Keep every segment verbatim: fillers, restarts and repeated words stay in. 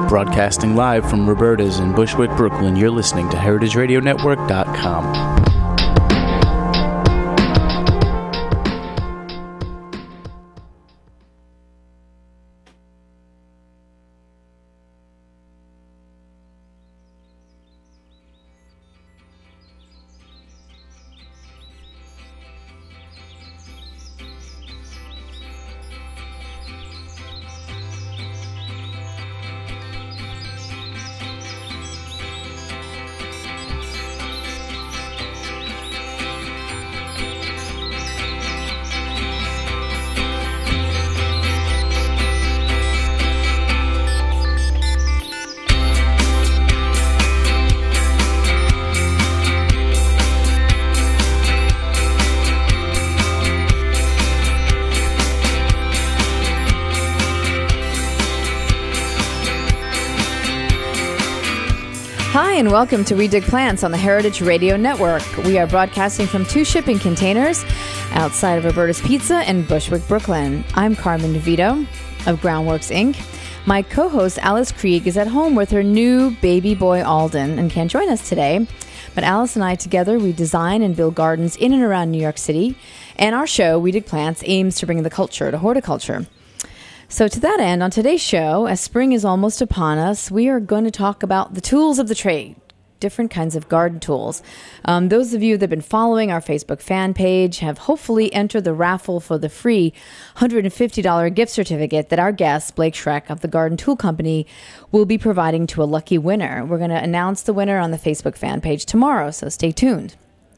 Broadcasting live from Roberta's in Bushwick, Brooklyn, you're listening to heritage radio network dot com. And welcome to We Dig Plants on the Heritage Radio Network. We are broadcasting from two shipping containers outside of Roberta's Pizza in Bushwick, Brooklyn. I'm Carmen DeVito of Groundworks, Incorporated. My co-host Alice Krieg is at home with her new baby boy Alden and can't join us today. But Alice and I together, we design and build gardens in and around New York City. And our show, We Dig Plants, aims to bring the culture to horticulture. So to that end, on today's show, as spring is almost upon us, we are going to talk about the tools of the trade, different kinds of garden tools. Um, those of you that have been following our Facebook fan page have hopefully entered the raffle for the free one hundred fifty dollars gift certificate that our guest, Blake Schreck of the Garden Tool Company, will be providing to a lucky winner. We're going to announce the winner on the Facebook fan page tomorrow, so stay tuned.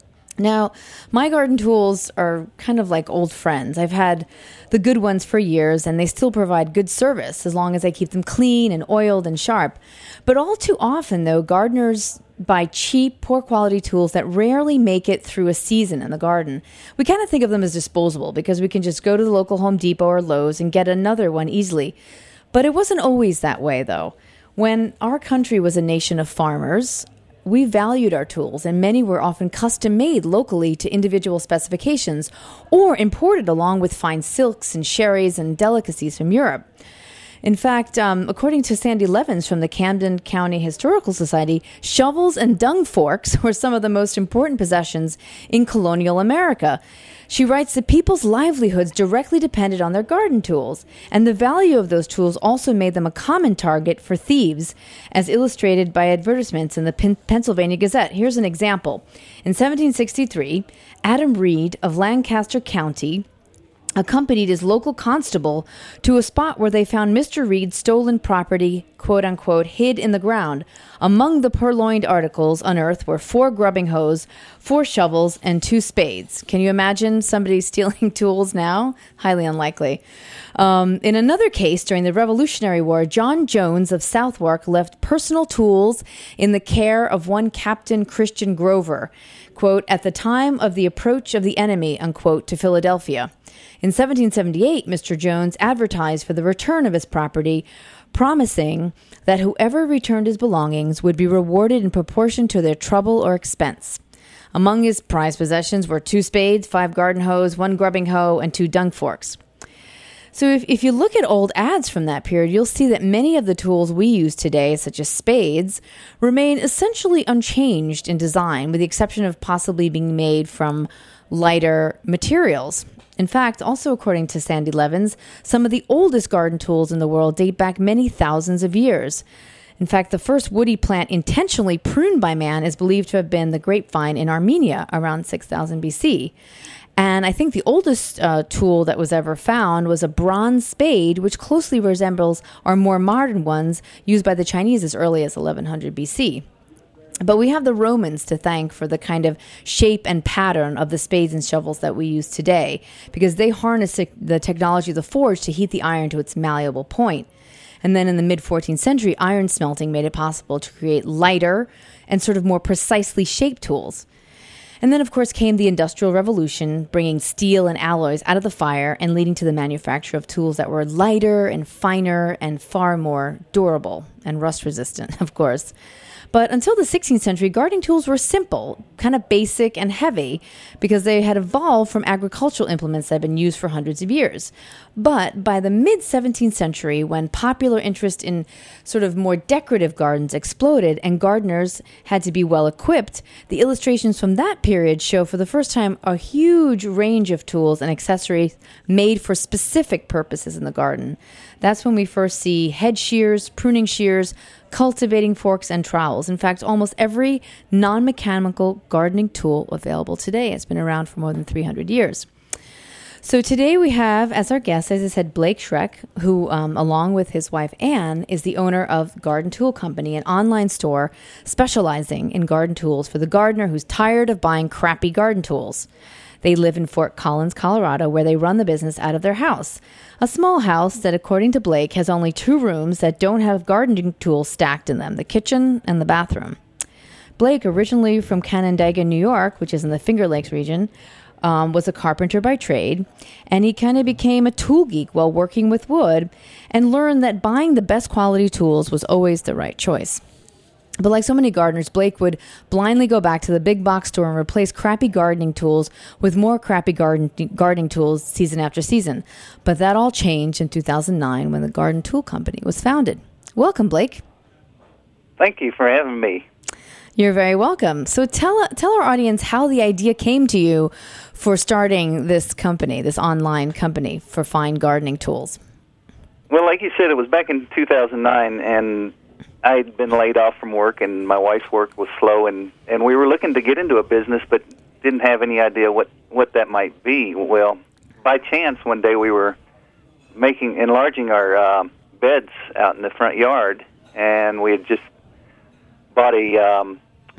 Now, my garden tools are kind of like old friends. I've had the good ones for years, and they still provide good service as long as I keep them clean and oiled and sharp. But all too often, though, gardeners buy cheap, poor quality tools that rarely make it through a season in the garden. We kind of think of them as disposable because we can just go to the local Home Depot or Lowe's and get another one easily. But it wasn't always that way, though. When our country was a nation of farmers, we valued our tools, and many were often custom-made locally to individual specifications or imported along with fine silks and sherries and delicacies from Europe. In fact, um, according to Sandy Levins from the Camden County Historical Society, shovels and dung forks were some of the most important possessions in colonial America. She writes that people's livelihoods directly depended on their garden tools, and the value of those tools also made them a common target for thieves, as illustrated by advertisements in the Pen- Pennsylvania Gazette. Here's an example. In seventeen sixty-three, Adam Reed of Lancaster County accompanied his local constable to a spot where they found Mister Reed's stolen property, quote-unquote, hid in the ground. Among the purloined articles unearthed were four grubbing hoes, four shovels, and two spades. Can you imagine somebody stealing tools now? Highly unlikely. Um, in another case, during the Revolutionary War, John Jones of Southwark left personal tools in the care of one Captain Christian Grover, quote, at the time of the approach of the enemy, unquote, to Philadelphia. In seventeen seventy-eight, Mister Jones advertised for the return of his property, promising that whoever returned his belongings would be rewarded in proportion to their trouble or expense. Among his prized possessions were two spades, five garden hoes, one grubbing hoe, and two dung forks. So if, if you look at old ads from that period, you'll see that many of the tools we use today, such as spades, remain essentially unchanged in design, with the exception of possibly being made from lighter materials. In fact, also according to Sandy Levins, some of the oldest garden tools in the world date back many thousands of years. In fact, the first woody plant intentionally pruned by man is believed to have been the grapevine in Armenia around six thousand B C. And I think the oldest uh, tool that was ever found was a bronze spade, which closely resembles our more modern ones used by the Chinese as early as eleven hundred B C. But we have the Romans to thank for the kind of shape and pattern of the spades and shovels that we use today, because they harnessed the technology of the forge to heat the iron to its malleable point. And then in the mid-fourteenth century, iron smelting made it possible to create lighter and sort of more precisely shaped tools. And then, of course, came the Industrial Revolution, bringing steel and alloys out of the fire and leading to the manufacture of tools that were lighter and finer and far more durable and rust-resistant, of course. But until the sixteenth century, gardening tools were simple, kind of basic and heavy, because they had evolved from agricultural implements that had been used for hundreds of years. But by the mid-seventeenth century, when popular interest in sort of more decorative gardens exploded and gardeners had to be well equipped, the illustrations from that period show for the first time a huge range of tools and accessories made for specific purposes in the garden. That's when we first see head shears, pruning shears, cultivating forks, and trowels. In fact, almost every non-mechanical gardening tool available today has been around for more than three hundred years. So today we have as our guest, as I said, Blake Schreck, who, um, along with his wife Anne, is the owner of Garden Tool Company, an online store specializing in garden tools for the gardener who's tired of buying crappy garden tools. They live in Fort Collins, Colorado, where they run the business out of their house. A small house that, according to Blake, has only two rooms that don't have gardening tools stacked in them, the kitchen and the bathroom. Blake, originally from Canandaigua, New York, which is in the Finger Lakes region, um, was a carpenter by trade, and he kind of became a tool geek while working with wood and learned that buying the best quality tools was always the right choice. But like so many gardeners, Blake would blindly go back to the big box store and replace crappy gardening tools with more crappy garden, gardening tools season after season. But that all changed in two thousand nine when the Garden Tool Company was founded. Welcome, Blake. Thank you for having me. You're very welcome. So tell tell our audience how the idea came to you for starting this company, this online company for fine gardening tools. Well, like you said, it was back in two thousand nine, and I'd been laid off from work, and my wife's work was slow, and, and we were looking to get into a business, but didn't have any idea what, what that might be. Well, by chance, one day we were making enlarging our uh, beds out in the front yard, and we had just bought a um,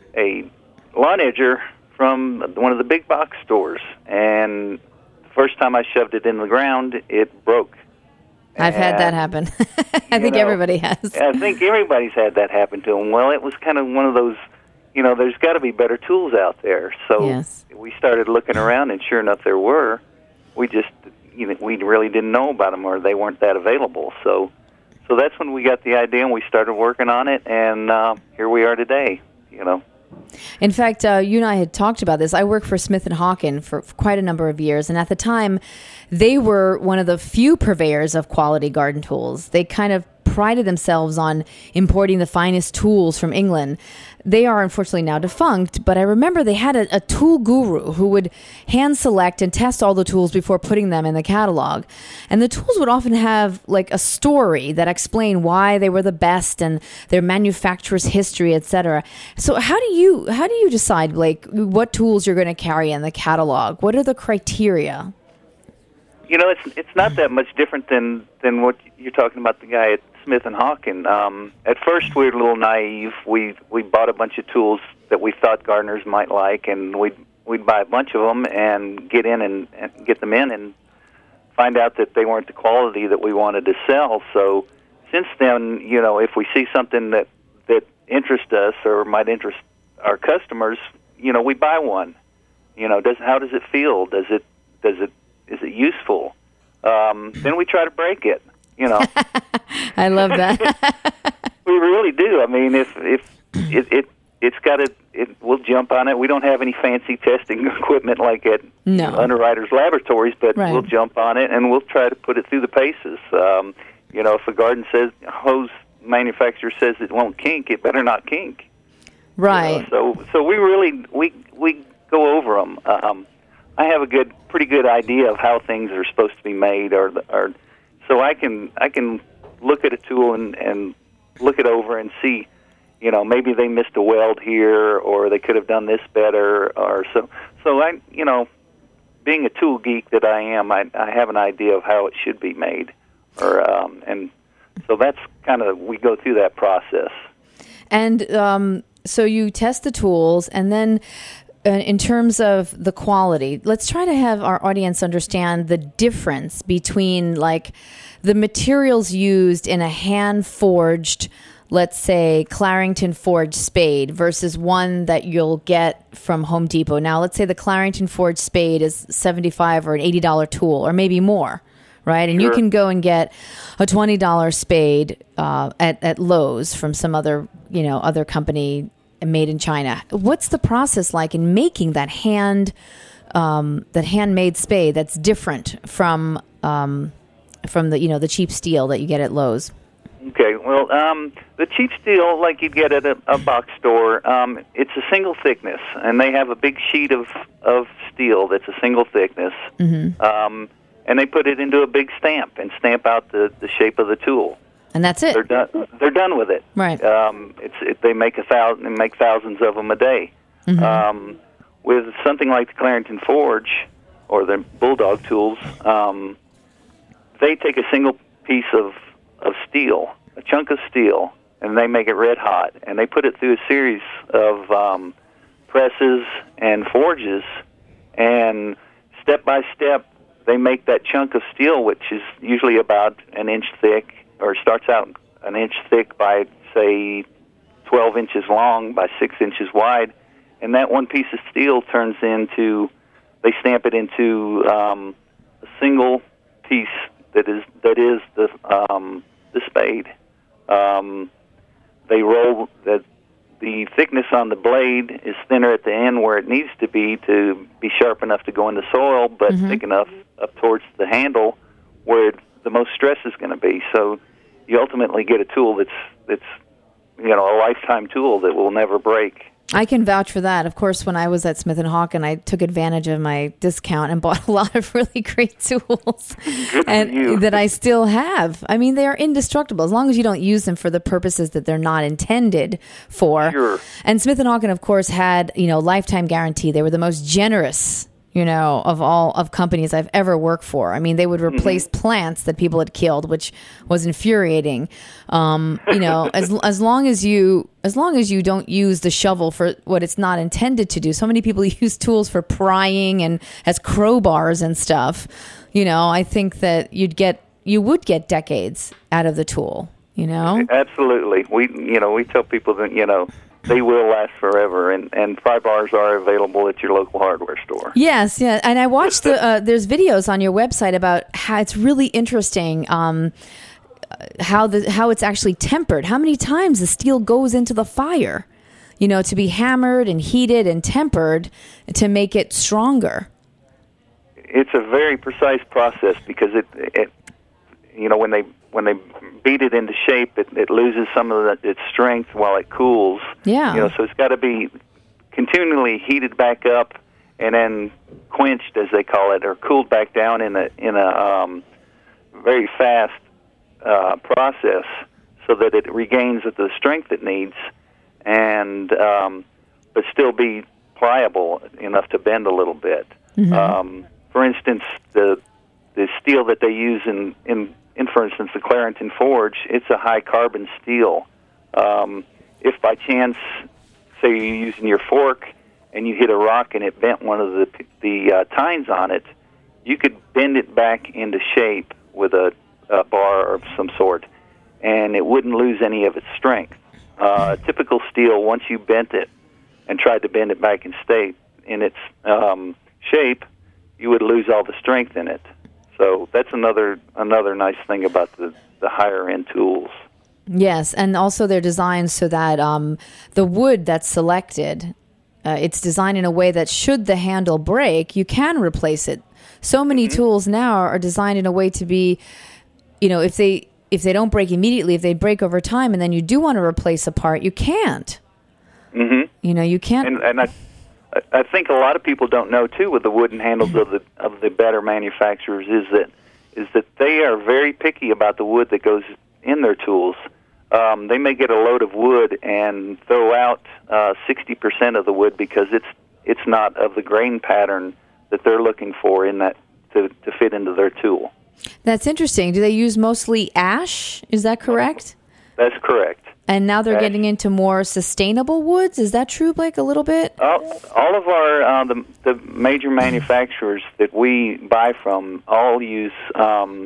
a lawn edger from one of the big box stores, and the first time I shoved it in the ground, it broke. I've and, had that happen. I think know, everybody has. I think everybody's had that happen to them. Well, it was kind of one of those, you know, there's got to be better tools out there. So yes. we started looking around, and sure enough, there were. We just, you know, we really didn't know about them, or they weren't that available. So, so that's when we got the idea, and we started working on it, and uh, here we are today. You know. In fact, uh, you and I had talked about this. I worked for Smith and Hawken for quite a number of years, and at the time, they were one of the few purveyors of quality garden tools. They kind of prided themselves on importing the finest tools from England. They are unfortunately now defunct, but I remember they had a, a tool guru who would hand select and test all the tools before putting them in the catalog. And the tools would often have like a story that explained why they were the best and their manufacturer's history, et cetera. So how do you how do you decide, Blake, what tools you're going to carry in the catalog? What are the criteria? You know, it's it's not that much different than, than what you're talking about, the guy at Smith and Hawken. Um, at first, we were a little naive. We we bought a bunch of tools that we thought gardeners might like, and we'd we'd buy a bunch of them and get in and, and get them in, and find out that they weren't the quality that we wanted to sell. So since then, you know, if we see something that that interests us or might interest our customers, you know, we buy one. You know, does how does it feel? Does it does it is it useful? Um, then we try to break it. You know, I love that. We really do. I mean, if if it, it it's got to, it, we'll jump on it. We don't have any fancy testing equipment like at no. Underwriters Laboratories, but right. we'll jump on it and we'll try to put it through the paces. Um, you know, if a garden says hose manufacturer says it won't kink, it better not kink. Right. You know, so so we really we we go over them. Um, I have a good, pretty good idea of how things are supposed to be made, or or. So I can I can look at a tool and, and look it over and see, you know, maybe they missed a weld here, or they could have done this better, or so. So I, you know, being a tool geek that I am, I, I have an idea of how it should be made, or um, and so that's kind of, we go through that process. And um, so you test the tools, and then. Uh, in terms of the quality, let's try to have our audience understand the difference between like the materials used in a hand-forged, let's say, Clarington forged spade versus one that you'll get from Home Depot. Now, let's say the Clarington forged spade is seventy-five dollars or an eighty dollars tool, or maybe more, right? And Sure. you can go and get a twenty dollars spade uh, at, at Lowe's from some other, you know, other company made in China. What's the process like in making that hand, um, that handmade spade that's different from um, from the, you know, the cheap steel that you get at Lowe's? Okay, well, um, the cheap steel, like you'd get at a, a box store, um, it's a single thickness, and they have a big sheet of, of steel that's a single thickness, Mm-hmm. um, and they put it into a big stamp and stamp out the, the shape of the tool. And that's it. They're done. They're done with it. Right. Um, it's it, they make a thousand, they make thousands of them a day. Mm-hmm. Um, with something like the Clarington Forge or the Bulldog tools, um, they take a single piece of of steel, a chunk of steel, and they make it red hot, and they put it through a series of um, presses and forges, and step by step, they make that chunk of steel, which is usually about an inch thick, or starts out an inch thick by, say, twelve inches long by six inches wide, and that one piece of steel turns into, they stamp it into um, a single piece that is that is the um, the spade. Um, they roll the the thickness on the blade is thinner at the end where it needs to be to be sharp enough to go in the soil, but Mm-hmm. thick enough up towards the handle where it, the most stress is going to be. So you ultimately get a tool that's that's you know a lifetime tool that will never break. I can vouch for that. Of course, when I was at Smith and Hawken, I took advantage of my discount and bought a lot of really great tools Good and for you. that I still have. I mean, they are indestructible as long as you don't use them for the purposes that they're not intended for. Sure. And Smith and Hawken, of course, had, you know, lifetime guarantee. They were the most generous, you know, of all of companies I've ever worked for. I mean, they would replace Mm-hmm. plants that people had killed, which was infuriating. Um, you know, as as long as you as long as you don't use the shovel for what it's not intended to do. So many people use tools for prying and as crowbars and stuff. You know, I think that you'd get you would get decades out of the tool. You know, Absolutely. We you know we tell people that you know they will last forever, and and pry bars are available at your local hardware store. yes, yeah. And I watched the uh, there's videos on your website about how it's really interesting. Um, how the how it's actually tempered, how many times the steel goes into the fire, you know, to be hammered and heated and tempered to make it stronger. It's a very precise process because it, it you know, when they when they beat it into shape, it, it loses some of the, its strength while it cools. Yeah. You know, so it's got to be continually heated back up and then quenched, as they call it, or cooled back down in a in a um, very fast uh, process, so that it regains the strength it needs, and um, but still be pliable enough to bend a little bit. Mm-hmm. Um, for instance, the the steel that they use in, in, in for instance, the Clarington Forge, it's a high carbon steel. Um, if by chance, say you're using your fork and you hit a rock and it bent one of the the uh, tines on it, you could bend it back into shape with a, a bar of some sort, and it wouldn't lose any of its strength. Uh, typical steel, once you bent it and tried to bend it back in state in its um, shape, you would lose all the strength in it. So that's another another nice thing about the, the higher end tools. Yes, and also they're designed so that um, the wood that's selected, uh, it's designed in a way that should the handle break, you can replace it. So many Mm-hmm. tools now are designed in a way to be, you know, if they if they don't break immediately, if they break over time, and then you do want to replace a part, you can't. Mm-hmm. You know, you can't. And, and I, I think a lot of people don't know too with the wooden handles of the of the better manufacturers is that is that they are very picky about the wood that goes in their tools. Um, they may get a load of wood and throw out uh, sixty percent of the wood because it's it's not of the grain pattern that they're looking for in that to, to fit into their tool. That's interesting. Do they use mostly ash? Is that correct? That's correct. And now they're Ash. getting into more sustainable woods. Is that true, Blake, a little bit? All, all of our uh, the, the major manufacturers that we buy from all use um,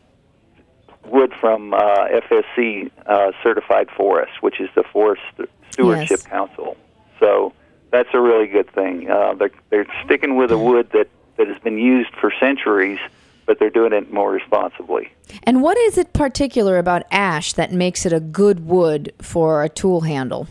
wood from uh, F S C uh, certified forest, which is the Forest Stewardship Yes. Council. So that's a really good thing. Uh, they're they're sticking with a wood that, that has been used for centuries, but they're doing it more responsibly. And what is it particular about ash that makes it a good wood for a tool handle?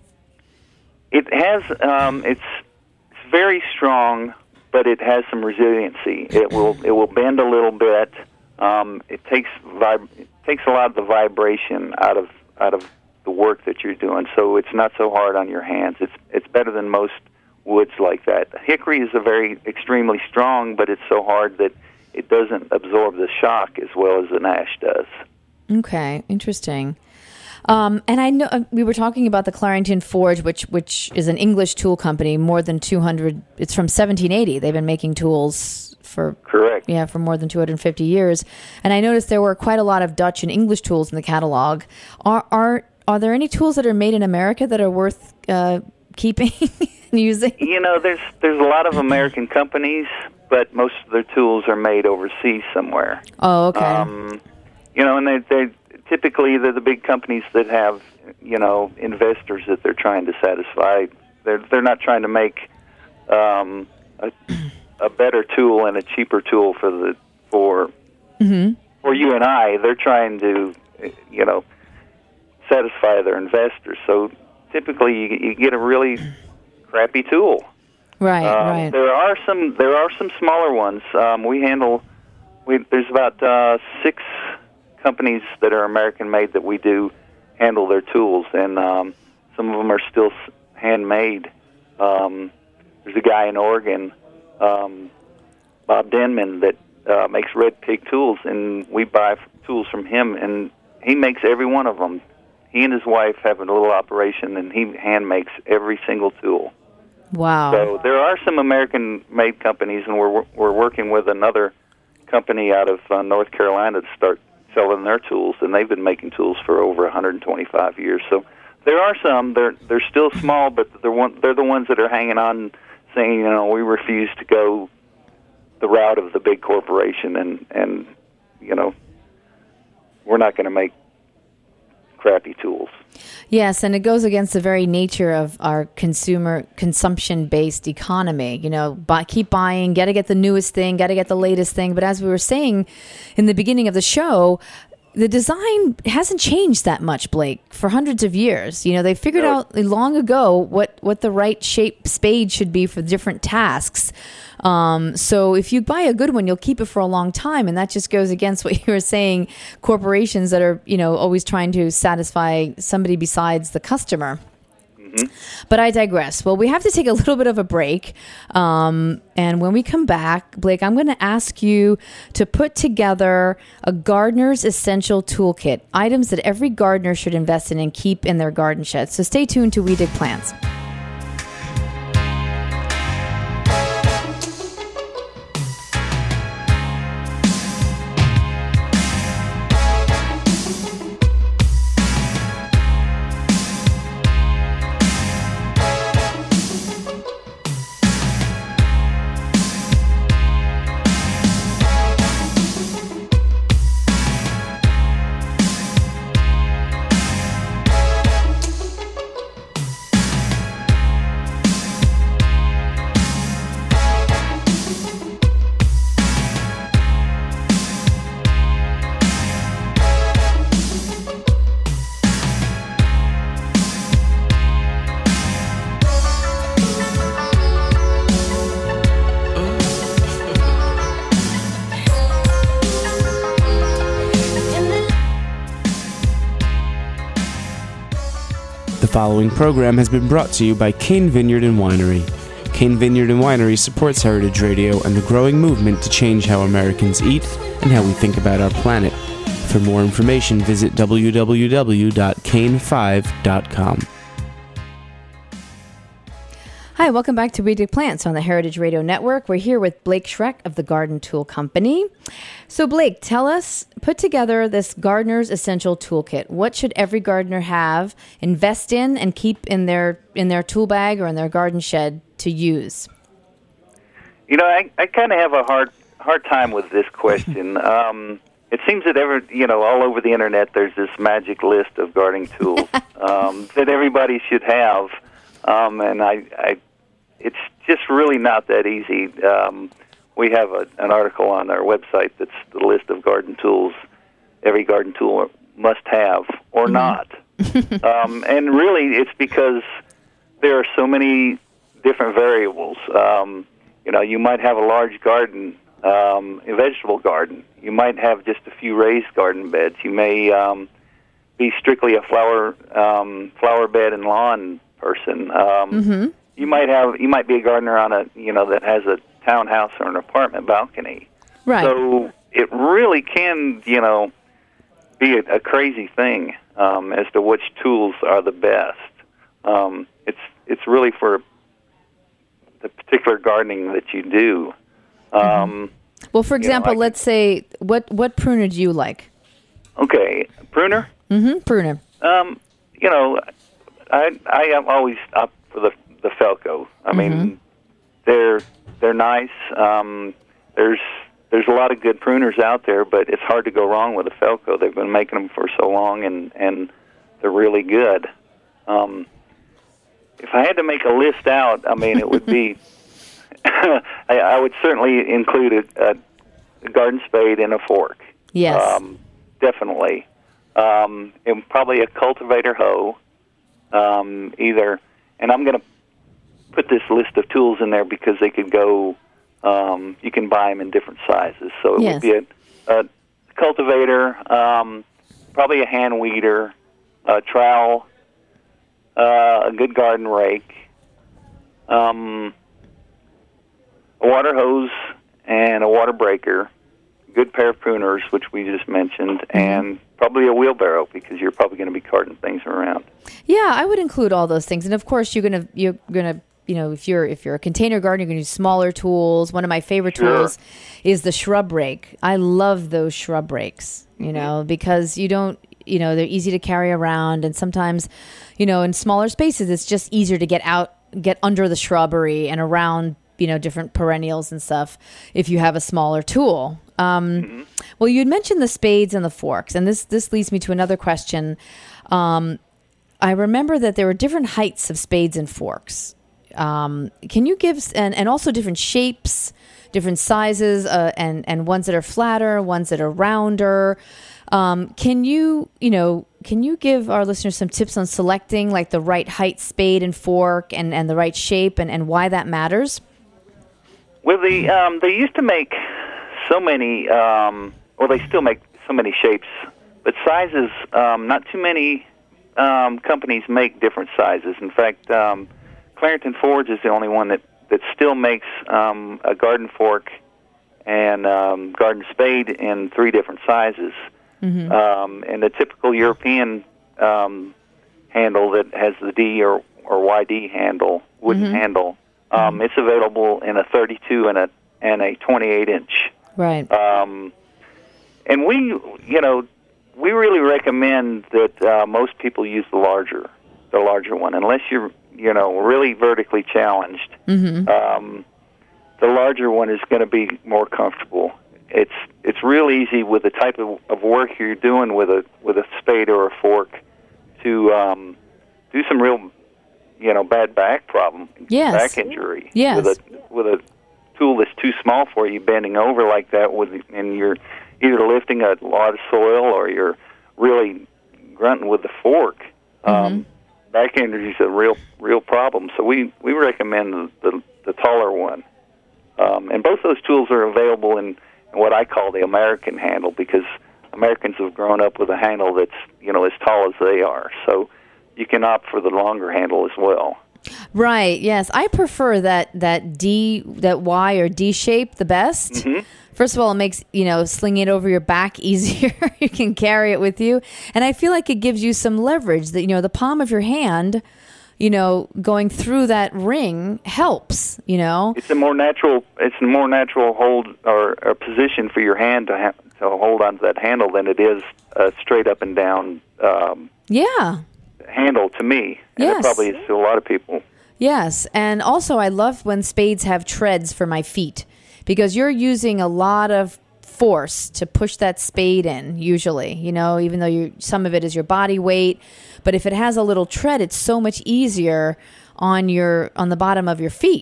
It has, um, it's, it's very strong, but it has some resiliency. It will it will bend a little bit. Um, it takes vib- it takes a lot of the vibration out of out of the work that you're doing, so it's not so hard on your hands. It's it's better than most woods like that. Hickory is a very extremely strong, but it's so hard that it doesn't absorb the shock as well as an ash does. Okay, interesting. Um, and I know uh, we were talking about the Clarington Forge, which which is an English tool company, more than two hundred. It's from seventeen eighty. They've been making tools for correct. Yeah, for more than two hundred fifty years. And I noticed there were quite a lot of Dutch and English tools in the catalog. Are are are there any tools that are made in America that are worth uh, keeping and using? You know, there's there's a lot of American companies, but most of their tools are made overseas somewhere. Oh, okay. Um, you know, and they they. Typically, they're the big companies that have, you know, investors that they're trying to satisfy. They're they're not trying to make um, a, a better tool and a cheaper tool for the for mm-hmm. for you and I. They're trying to, you know, satisfy their investors. So typically, you, you get a really crappy tool. Right, um, right. There are some there are some smaller ones. Um, we handle. We there's about uh, six. companies that are American-made that we do handle their tools, and um, some of them are still handmade. Um, there's a guy in Oregon, um, Bob Denman, that uh, makes Red Pig tools, and we buy tools from him, and he makes every one of them. He and his wife have a little operation, and he hand makes every single tool. Wow. So there are some American-made companies, and we're we're working with another company out of uh, North Carolina to start selling their tools, and they've been making tools for over one hundred twenty-five years. So there are some. They're they're still small, but they're one, they're the ones that are hanging on, saying, you know, we refuse to go the route of the big corporation, and and you know, we're not going to make crappy tools. Yes, and it goes against the very nature of our consumer consumption-based economy. You know, buy, keep buying, got to get the newest thing, got to get the latest thing. But as we were saying in the beginning of the show, the design hasn't changed that much, Blake, for hundreds of years. You know, they figured no. out long ago what, what the right shape spade should be for different tasks. Um, so if you buy a good one, you'll keep it for a long time. And that just goes against what you were saying, corporations that are, you know, always trying to satisfy somebody besides the customer. Mm-hmm. But I digress. Well, we have to take a little bit of a break. Um, and when we come back, Blake, I'm going to ask you to put together a gardener's essential toolkit, items that every gardener should invest in and keep in their garden shed. So stay tuned to We Dig Plants. The following program has been brought to you by Cain Vineyard and Winery. Cain Vineyard and Winery supports Heritage Radio and the growing movement to change how Americans eat and how we think about our planet. For more information, visit w w w dot cain five dot com. Hi, welcome back to We Dig Plants on the Heritage Radio Network. We're here with Blake Schreck of the Garden Tool Company. So, Blake, tell us, put together this Gardener's Essential Toolkit. What should every gardener have, invest in, and keep in their in their tool bag or in their garden shed to use? You know, I, I kind of have a hard hard time with this question. um, it seems that every, you know, all over the internet, there's this magic list of gardening tools um, that everybody should have, um, and I, I, it's just really not that easy. Um, we have a, an article on our website that's the list of garden tools every garden tool must have or mm-hmm. not. um, and really, it's because there are so many different variables. Um, you know, you might have a large garden, um, a vegetable garden. You might have just a few raised garden beds. You may um, be strictly a flower um, flower bed and lawn person. Um, mm-hmm. You might have you might be a gardener on a you know that has a townhouse or an apartment balcony. Right. So it really can you know be a, a crazy thing um, as to which tools are the best. Um, it's it's really for the particular gardening that you do. Um, mm-hmm. Well, for example, you know, let's say what what pruner do you like? Okay, pruner. Mm-hmm. Pruner. Um, you know, I I am always up for the the Felco. I mean, mm-hmm. they're they're nice. Um, there's there's a lot of good pruners out there, but it's hard to go wrong with a Felco. They've been making them for so long, and and they're really good. Um, if I had to make a list out, I mean, it would be. I, I would certainly include a, a garden spade and a fork. Yes, um, definitely, um, and probably a cultivator hoe. Um, either, and I'm going to put this list of tools in there because they could go. Um, you can buy them in different sizes, so it yes. would be a, a cultivator, um, probably a hand weeder, a trowel, uh, a good garden rake, um, a water hose, and a water breaker, a good pair of pruners, which we just mentioned, mm-hmm. and probably a wheelbarrow because you're probably going to be carting things around. Yeah, I would include all those things, and of course, you're gonna you're gonna. You know, if you're if you're a container gardener, you're going to use smaller tools. One of my favorite sure. tools is the shrub rake. I love those shrub rakes, you mm-hmm. know, because you don't, you know, they're easy to carry around. And sometimes, you know, in smaller spaces, it's just easier to get out, get under the shrubbery and around, you know, different perennials and stuff if you have a smaller tool. Um, mm-hmm. Well, you had mentioned the spades and the forks, and this, this leads me to another question. Um, I remember that there were different heights of spades and forks. Um, can you give, and, and also different shapes, different sizes, uh, and, and ones that are flatter, ones that are rounder. Um, can you, you know, can you give our listeners some tips on selecting like the right height spade and fork and, and the right shape and, and why that matters? Well, the, um, they used to make so many, um, well, they still make so many shapes, but sizes, um, not too many, um, companies make different sizes. In fact, um, Clarington Forge is the only one that, that still makes um, a garden fork and um, garden spade in three different sizes. Mm-hmm. Um, and the typical European um, handle that has the D or, or Y D handle, wooden mm-hmm. handle, um, mm-hmm. it's available in a thirty-two and a and a twenty-eight inch. Right. Um, and we, you know, we really recommend that uh, most people use the larger, the larger one, unless you're you know, really vertically challenged. Mm-hmm. Um, the larger one is going to be more comfortable. It's it's real easy with the type of, of work you're doing with a with a spade or a fork to um, do some real, you know, bad back problem, yes. back injury. Yes. With a with a tool that's too small for you, bending over like that, with and you're either lifting a lot of soil or you're really grunting with the fork. Um, mm-hmm. Back injury is a real, real problem. So we, we recommend the, the, the taller one. Um, and both those tools are available in, in what I call the American handle because Americans have grown up with a handle that's, you know, as tall as they are. So you can opt for the longer handle as well. Right, yes. I prefer that, that D, that Y or D shape the best. Mm-hmm. First of all, it makes, you know, slinging it over your back easier. You can carry it with you. And I feel like it gives you some leverage that, you know, the palm of your hand, you know, going through that ring helps, you know. It's a more natural, it's a more natural hold or, or position for your hand to, ha- to hold onto that handle than it is a straight up and down um, yeah. handle to me. And yes. it probably is to a lot of people. Yes. And also I love when spades have treads for my feet. Because you're using a lot of force to push that spade in, usually, you know, even though you some of it is your body weight. But if it has a little tread, it's so much easier on your on the bottom of your feet,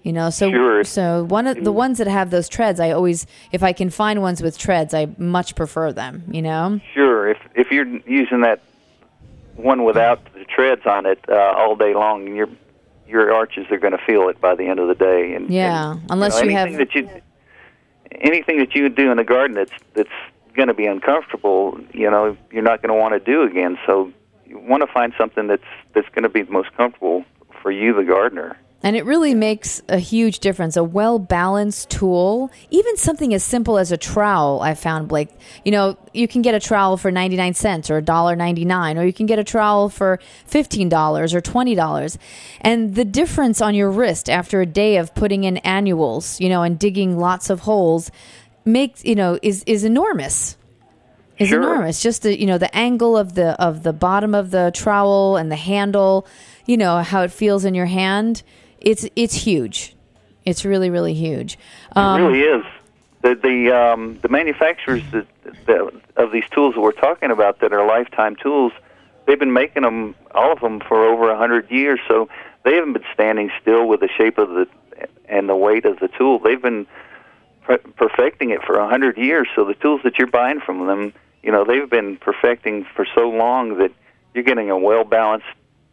You know, so Sure. so one of the ones that have those treads, I always, if I can find ones with treads, I much prefer them. You know. Sure. If if you're using that one without the treads on it uh, all day long, your your arches are going to feel it by the end of the day. And yeah, and, unless you, know, you anything have that you anything that you do in the garden that's that's going to be uncomfortable, you know, you're not going to want to do again. So you want to find something that's that's going to be the most comfortable for you, the gardener. And it really makes a huge difference. A well-balanced tool, even something as simple as a trowel, I found, Blake. You know, you can get a trowel for ninety-nine cents or one dollar and ninety-nine cents, or you can get a trowel for fifteen dollars or twenty dollars. And the difference on your wrist after a day of putting in annuals, you know, and digging lots of holes makes, you know, is, is enormous. Is Sure. enormous. Just the, you know, the angle of the of the bottom of the trowel and the handle, you know, how it feels in your hand. It's it's huge. It's really, really huge. Um, It really is. The the um, the manufacturers that, that, of these tools that we're talking about that are lifetime tools, they've been making them, all of them, for over a hundred years. So they haven't been standing still with the shape of the and the weight of the tool. They've been per- perfecting it for a hundred years. So the tools that you're buying from them, you know, they've been perfecting for so long that you're getting a well balanced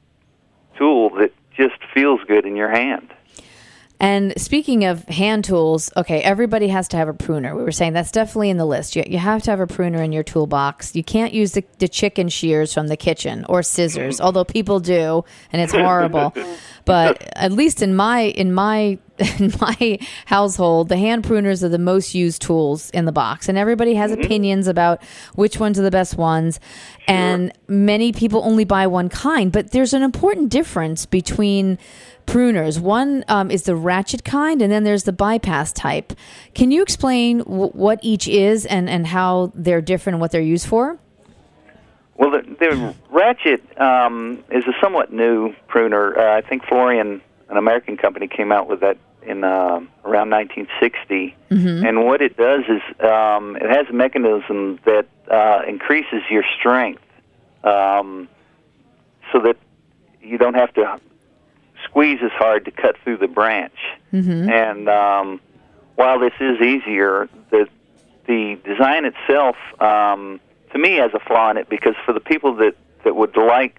tool that just feels good in your hand. And speaking of hand tools, okay, everybody has to have a pruner. We were saying that's definitely in the list. You, you have to have a pruner in your toolbox. You can't use the, the chicken shears from the kitchen or scissors, although people do, and it's horrible. But at least in my in my in my household, the hand pruners are the most used tools in the box, and everybody has mm-hmm. opinions about which ones are the best ones. Sure. And many people only buy one kind, but there's an important difference between pruners. One um, is the ratchet kind, and then there's the bypass type. Can you explain w- what each is and, and how they're different and what they're used for? Well, the, the ratchet um, is a somewhat new pruner. Uh, I think Florian, an American company, came out with that in uh, around nineteen sixty. Mm-hmm. And what it does is um, it has a mechanism that uh, increases your strength um, so that you don't have to squeeze as hard to cut through the branch. Mm-hmm. And um, while this is easier, the the design itself, um, to me, has a flaw in it, because for the people that, that would like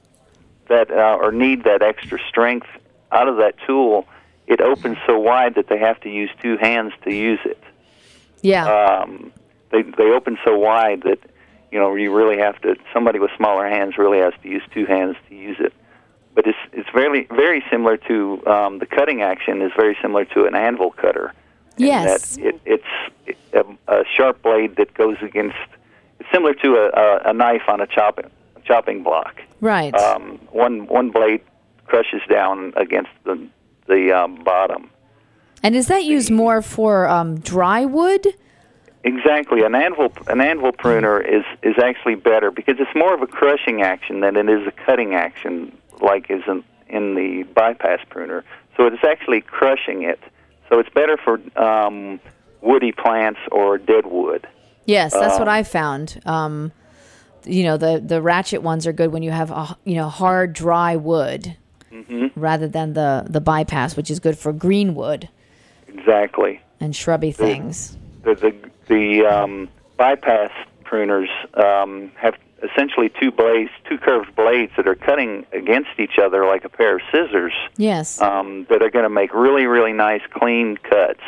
that uh, or need that extra strength out of that tool, it opens so wide that they have to use two hands to use it. Yeah. Um, they they open so wide that, you know, you really have to, somebody with smaller hands really has to use two hands to use it. But it's it's very very similar to um, the cutting action is very similar to an anvil cutter. Yes. In that it, it's a, a sharp blade that goes against. It's similar to a, a, a knife on a chopping chopping block. Right. Um, one one blade crushes down against the the um, bottom. And is that used more for um, dry wood? Exactly. An anvil an anvil pruner is is actually better because it's more of a crushing action than it is a cutting action, like is in, in the bypass pruner. So it's actually crushing it. So it's better for um, woody plants or dead wood. Yes, that's um, what I found. Um, you know, the, the ratchet ones are good when you have a, you know, hard, dry wood, mm-hmm. rather than the, the bypass, which is good for green wood. Exactly. And shrubby the, things. The the, the um, bypass pruners um, have essentially two blades, two curved blades that are cutting against each other like a pair of scissors. Yes. Um, that are going to make really, really nice, clean cuts.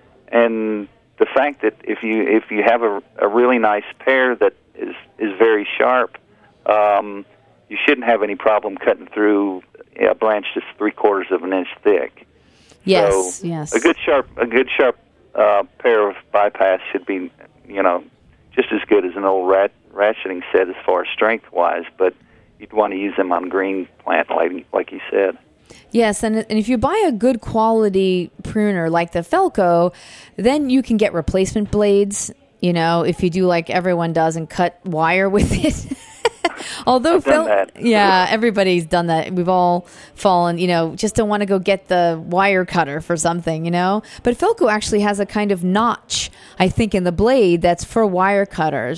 And the fact that if you if you have a, a really nice pair that is is very sharp, um, you shouldn't have any problem cutting through a branch that's three quarters of an inch thick. Yes. So yes. A good sharp a good sharp uh, pair of bypass should be, you know, just as good as an old rat, ratcheting set as far as strength-wise, but you'd want to use them on green plant, like, like you said. Yes, and, and if you buy a good quality pruner like the Felco, then you can get replacement blades, you know, if you do like everyone does and cut wire with it. Although, Fel- yeah, everybody's done that. We've all fallen, you know, just don't want to go get the wire cutter for something, you know. But Felco actually has a kind of notch, I think, in the blade that's for wire cutters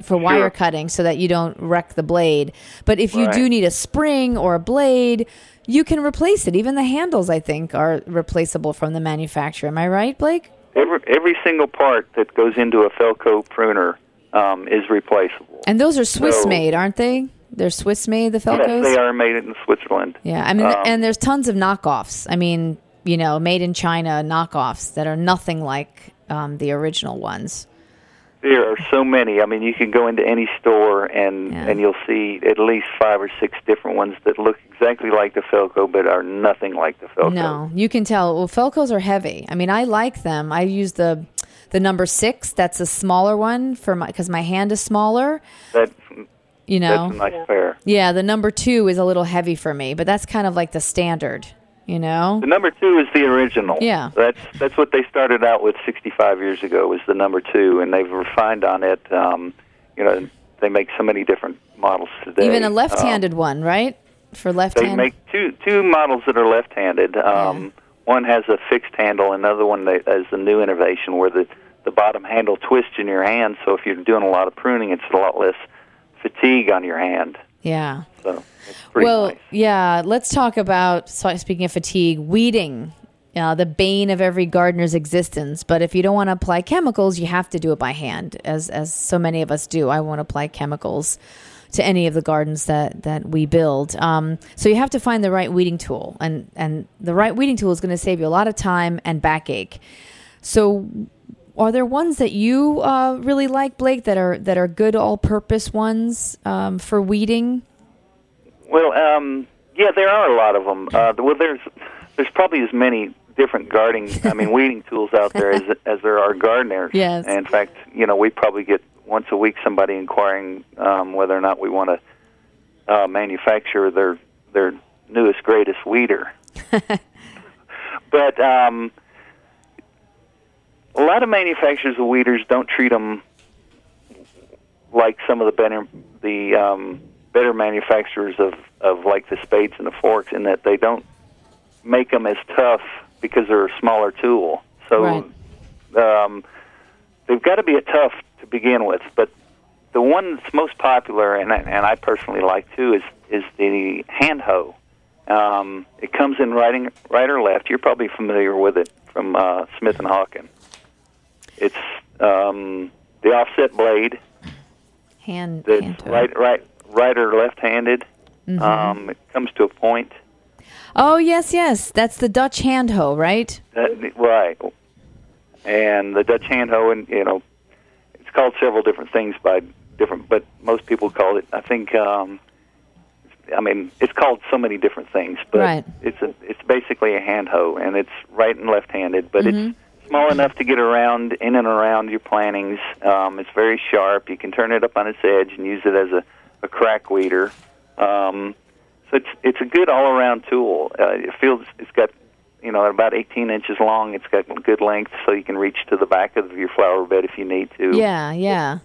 for wire Sure. cutting so that you don't wreck the blade. But if you Right. do need a spring or a blade, you can replace it. Even the handles, I think, are replaceable from the manufacturer. Am I right, Blake? Every every single part that goes into a Felco pruner um, is replaceable. And those are Swiss So- made, aren't they? They're Swiss made, the Felcos? Yes, they are made in Switzerland. Yeah, I mean, Um, and there's tons of knockoffs. I mean, you know, made in China knockoffs that are nothing like um, the original ones. There are so many. I mean, you can go into any store and Yeah. and you'll see at least five or six different ones that look exactly like the Felco, but are nothing like the Felco. No, you can tell. Well, Felcos are heavy. I mean, I like them. I use the the number six. That's a smaller one for my because my hand is smaller. That You know. that's a nice pair. Yeah, the number two is a little heavy for me, but that's kind of like the standard. You know. The number two is the original. Yeah. That's that's what they started out with sixty-five years ago, was the number two, and they've refined on it. Um, you know, they make so many different models today. Even a left-handed Um, one, right? For they left-handed. make two two models that are left-handed. Um, One has a fixed handle, another one that is a new innovation where the, the bottom handle twists in your hand, so if you're doing a lot of pruning, it's a lot less fatigue on your hand. Yeah. So it's pretty Well, nice. yeah, let's talk about, so speaking of fatigue, weeding, uh, the bane of every gardener's existence. But if you don't want to apply chemicals, you have to do it by hand, as as so many of us do. I won't apply chemicals to any of the gardens that, that we build. Um, so you have to find the right weeding tool. And, and the right weeding tool is going to save you a lot of time and backache. So are there ones that you uh, really like, Blake, that are that are good all-purpose ones um, for weeding? Well, um, yeah, there are a lot of them. Uh, well, there's there's probably as many different gardening, I mean, weeding tools out there as as there are gardeners. Yes. And in fact, you know, we probably get once a week somebody inquiring um, whether or not we want to uh, manufacture their their newest greatest weeder. But um, a lot of manufacturers of weeders don't treat them like some of the better the um, better manufacturers of, of like the spades and the forks, in that they don't make them as tough because they're a smaller tool. So Right. um, they've got to be a tough to begin with. But the one that's most popular, and I, and I personally like too, is is the hand hoe. Um, it comes in right, right or left. You're probably familiar with it from uh, Smith and Hawken. It's um, the offset blade. Hand, That's hand tool. right, right, right or left-handed. Mm-hmm. Um, it comes to a point. Oh, yes, yes. That's the Dutch hand hoe, right? That, right. And the Dutch hand hoe, and you know, it's called several different things by different, but most people call it. I think. Um, I mean, it's called so many different things, but Right. it's a, it's basically a hand hoe, and it's right and left-handed, but Mm-hmm. it's small enough to get around in and around your plantings. Um, it's very sharp. You can turn it up on its edge and use it as a, a crack weeder. Um, so it's it's a good all-around tool. Uh, it feels it's got, you know, about eighteen inches long. It's got good length, so you can reach to the back of your flower bed if you need to. Yeah, yeah.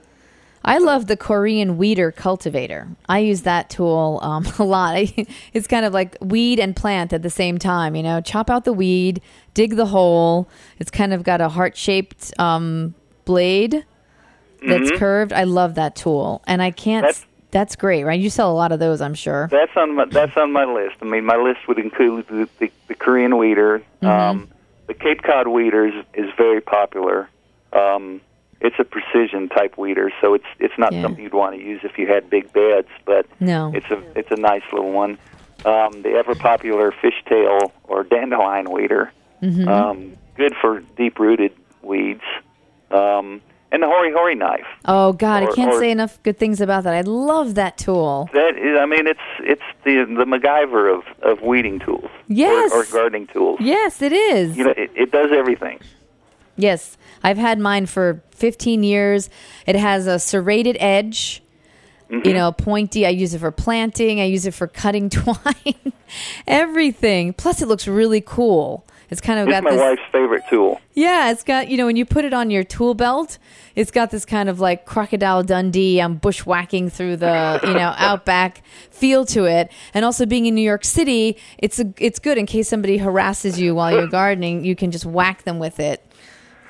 I love the Korean weeder cultivator. I use that tool um, a lot. It's kind of like weed and plant at the same time, you know, chop out the weed, dig the hole. It's kind of got a heart-shaped um, blade that's Mhm. curved. I love that tool. And I can't, That's- that's great, right? You sell a lot of those, I'm sure. That's on my that's on my list. I mean, my list would include the, the, the Korean weeder. Mm-hmm. Um, the Cape Cod weeder is, is very popular. Um, it's a precision type weeder, so it's it's not Yeah. something you'd want to use if you had big beds, but No. it's a it's a nice little one. Um, the ever popular fishtail or dandelion weeder, Mm-hmm. um, good for deep rooted weeds. Um, and the Hori Hori knife. Oh, God, I or- can't or- say enough good things about that. I love that tool. That is, I mean, it's it's the the MacGyver of, of weeding tools. Yes. Or, or gardening tools. Yes, it is. You know, it, it does everything. Yes, I've had mine for fifteen years. It has a serrated edge, Mm-hmm. you know, pointy. I use it for planting. I use it for cutting twine. Everything. Plus, it looks really cool. It's kind of It's got my this. wife's favorite tool. Yeah, it's got, you know, when you put it on your tool belt, it's got this kind of like Crocodile Dundee, I'm bushwhacking through the, you know, outback feel to it. And also being in New York City, it's a, it's good in case somebody harasses you while you're gardening. You can just whack them with it.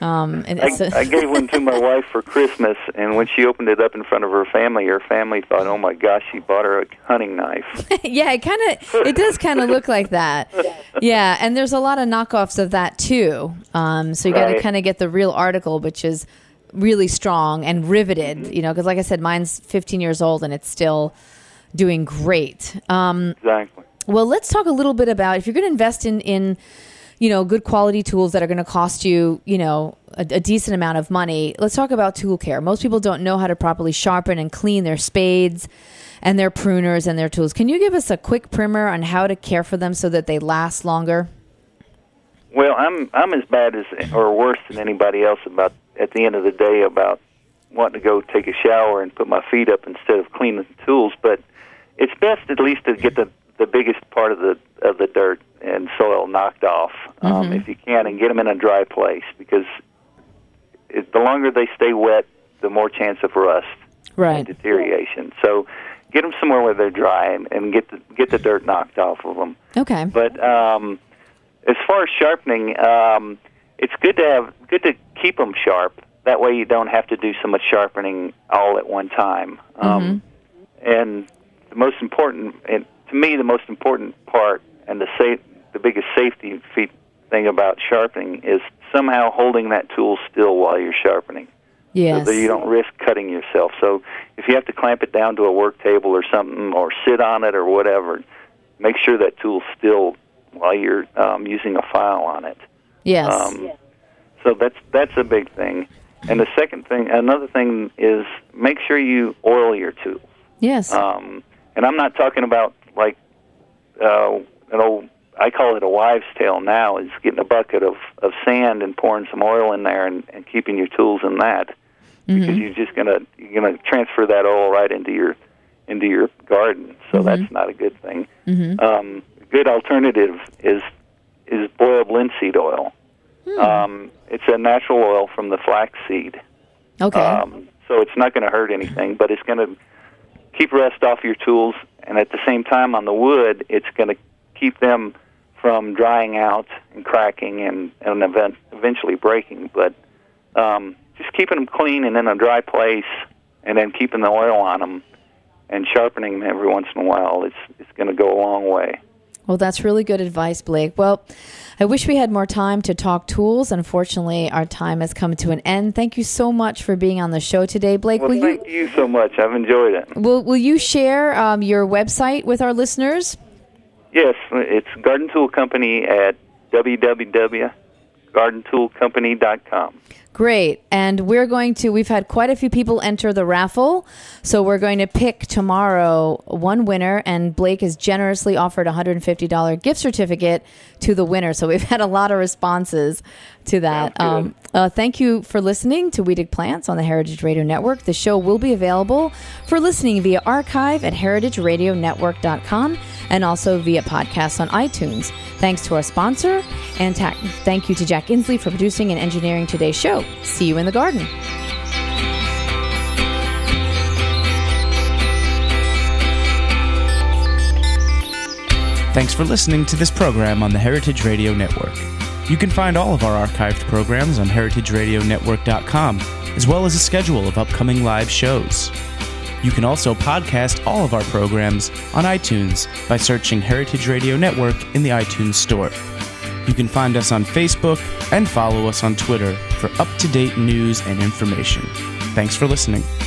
Um, and I, it's a I gave one to my wife for Christmas, and when she opened it up in front of her family, her family thought, "Oh my gosh, she bought her a hunting knife." yeah, it kind of it does kind of look like that. Yeah, and there's a lot of knockoffs of that too. Um, so you got to Right. kind of get the real article, which is really strong and riveted. Mm-hmm. You know, because like I said, mine's fifteen years old and it's still doing great. Um, Exactly. Well, let's talk a little bit about if you're going to invest in, in, you know, good quality tools that are going to cost you, you know, a, a decent amount of money. Let's talk about tool care. Most people don't know how to properly sharpen and clean their spades and their pruners and their tools. Can you give us a quick primer on how to care for them so that they last longer? Well, I'm I'm as bad as or worse than anybody else about at the end of the day about wanting to go take a shower and put my feet up instead of cleaning the tools. But it's best at least to get the the biggest part of the of the dirt and soil knocked off, um, Mm-hmm. if you can, and get them in a dry place, because it, the longer they stay wet, the more chance of rust Right. and deterioration. So get them somewhere where they're dry and, and get the get the dirt knocked off of them. Okay. But um, as far as sharpening, um, it's good to have good to keep them sharp. That way, you don't have to do so much sharpening all at one time. Um, and the most important, and to me, the most important part and the safe, the biggest safety feat thing about sharpening is somehow holding that tool still while you're sharpening, Yes. so that you don't risk cutting yourself. So if you have to clamp it down to a work table or something, or sit on it or whatever, make sure that tool's still while you're um, using a file on it. Yes. Um, so that's that's a big thing. And the second thing, another thing is make sure you oil your tools. yes. Um, and I'm not talking about like uh, an old, I call it a wives' tale now, is getting a bucket of, of sand and pouring some oil in there and, and keeping your tools in that, because you're just gonna you're gonna transfer that oil right into your into your garden. So that's not a good thing. Um, a good alternative is is boiled linseed oil. Um, it's a natural oil from the flax seed. okay. Um, so it's not going to hurt anything, but it's going to keep rust off your tools, and at the same time on the wood, it's going to keep them from drying out and cracking and, and event, eventually breaking. But um, just keeping them clean and in a dry place, and then keeping the oil on them and sharpening them every once in a while, it's, it's going to go a long way. Well, that's really good advice, Blake. Well, I wish we had more time to talk tools. Unfortunately, our time has come to an end. Thank you so much for being on the show today, Blake. Well, will thank you you so much. I've enjoyed it. will will you share um, your website with our listeners? Yes, it's Garden Tool Company at w w w dot garden tool company dot com. Great. And we're going to, we've had quite a few people enter the raffle. So we're going to pick tomorrow one winner, and Blake has generously offered a one hundred fifty dollars gift certificate to the winner. So we've had a lot of responses to that. Sounds good. Uh, thank you for listening to We Dig Plants on the Heritage Radio Network. The show will be available for listening via archive at heritage radio network dot com and also via podcast on iTunes. Thanks to our sponsor, and ta- thank you to Jack Inslee for producing and engineering today's show. See you in the garden. Thanks for listening to this program on the Heritage Radio Network. You can find all of our archived programs on heritage radio network dot com, as well as a schedule of upcoming live shows. You can also podcast all of our programs on iTunes by searching Heritage Radio Network in the iTunes Store. You can find us on Facebook and follow us on Twitter for up-to-date news and information. Thanks for listening.